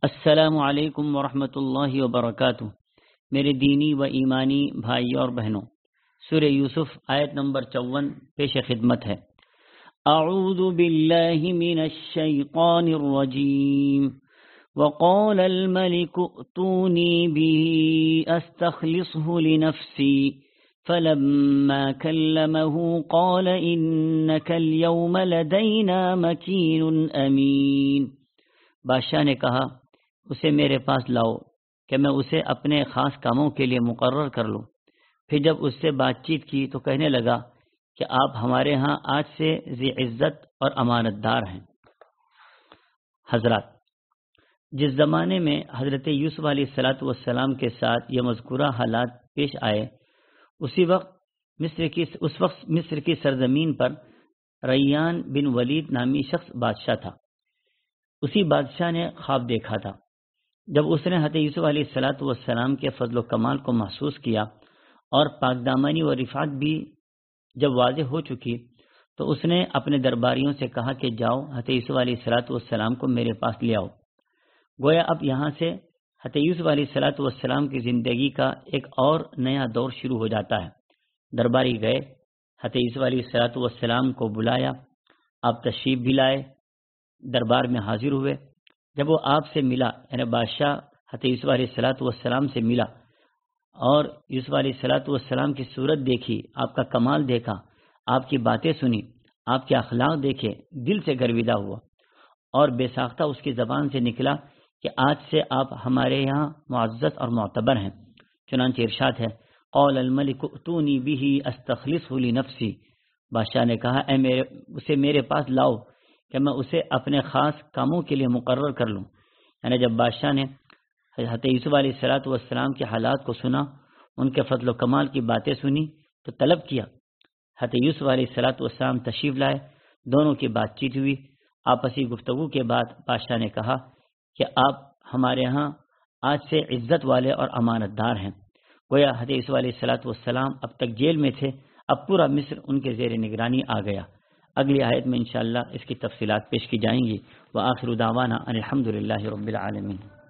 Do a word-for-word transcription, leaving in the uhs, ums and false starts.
السلام علیکم ورحمۃ اللہ وبرکاتہ۔ میرے دینی و ایمانی بھائی اور بہنوں، سورہ یوسف آیت نمبر چون پیش خدمت ہے۔ اعوذ باللہ من الشیطان الرجیم وقال الملك ائتوني به استخلصه لنفسي فلما كلمه قال انك اليوم لدينا مكين امين۔ بادشاہ نے کہا اسے میرے پاس لاؤ کہ میں اسے اپنے خاص کاموں کے لیے مقرر کر لوں۔ پھر جب اس سے بات چیت کی تو کہنے لگا کہ آپ ہمارے ہاں آج سے ذی عزت اور امانت دار ہیں۔ حضرات، جس زمانے میں حضرت یوسف علیہ الصلاۃ والسلام کے ساتھ یہ مذکورہ حالات پیش آئے، اسی وقت مصر کی اس وقت مصر کی سرزمین پر ریان بن ولید نامی شخص بادشاہ تھا۔ اسی بادشاہ نے خواب دیکھا تھا۔ جب اس نے حضرت یوسف علیہ الصلاۃ والسلام کے فضل و کمال کو محسوس کیا اور پاک دامنی و رفعت بھی جب واضح ہو چکی تو اس نے اپنے درباریوں سے کہا کہ جاؤ حضرت یوسف علیہ الصلاۃ والسلام کو میرے پاس لے آؤ۔ گویا اب یہاں سے حضرت یوسف علیہ الصلاۃ والسلام کی زندگی کا ایک اور نیا دور شروع ہو جاتا ہے۔ درباری گئے، حضرت یوسف علیہ الصلاۃ والسلام کو بلایا، آپ تشریف بھی لائے، دربار میں حاضر ہوئے۔ جب وہ آپ سے ملا، یعنی بادشاہ حضرت یوسف علیہ الصلاۃ والسلام سے ملا اور یوسف علیہ الصلاۃ والسلام کی صورت دیکھی، آپ کا کمال دیکھا، آپ کی باتیں سنی، آپ کے اخلاق دیکھے، دل سے گرویدہ ہوا اور بے ساختہ اس کی زبان سے نکلا کہ آج سے آپ ہمارے یہاں معزز اور معتبر ہیں۔ چنانچہ ارشاد ہے، قال الملک ائتونی بہ استخلصہ لنفسی۔ بادشاہ نے کہا اے میرے اسے میرے پاس لاؤ کہ میں اسے اپنے خاص کاموں کے لیے مقرر کر لوں۔ یعنی جب بادشاہ نے حضرت یوسف علیہ الصلاۃ والسلام کے حالات کو سنا، ان کے فضل و کمال کی باتیں سنی تو طلب کیا۔ حضرت یوسف علیہ الصلاۃ والسلام تشریف لائے، دونوں کی بات چیت ہوئی۔ آپسی گفتگو کے بعد بادشاہ نے کہا کہ آپ ہمارے ہاں آج سے عزت والے اور امانت دار ہیں۔ گویا حضرت یوسف علیہ الصلاۃ والسلام اب تک جیل میں تھے، اب پورا مصر ان کے زیر نگرانی آ گیا۔ اگلی آیت میں انشاءاللہ اس کی تفصیلات پیش کی جائیں گی۔ وآخر دعوانا ان الحمد للہ رب العالمین۔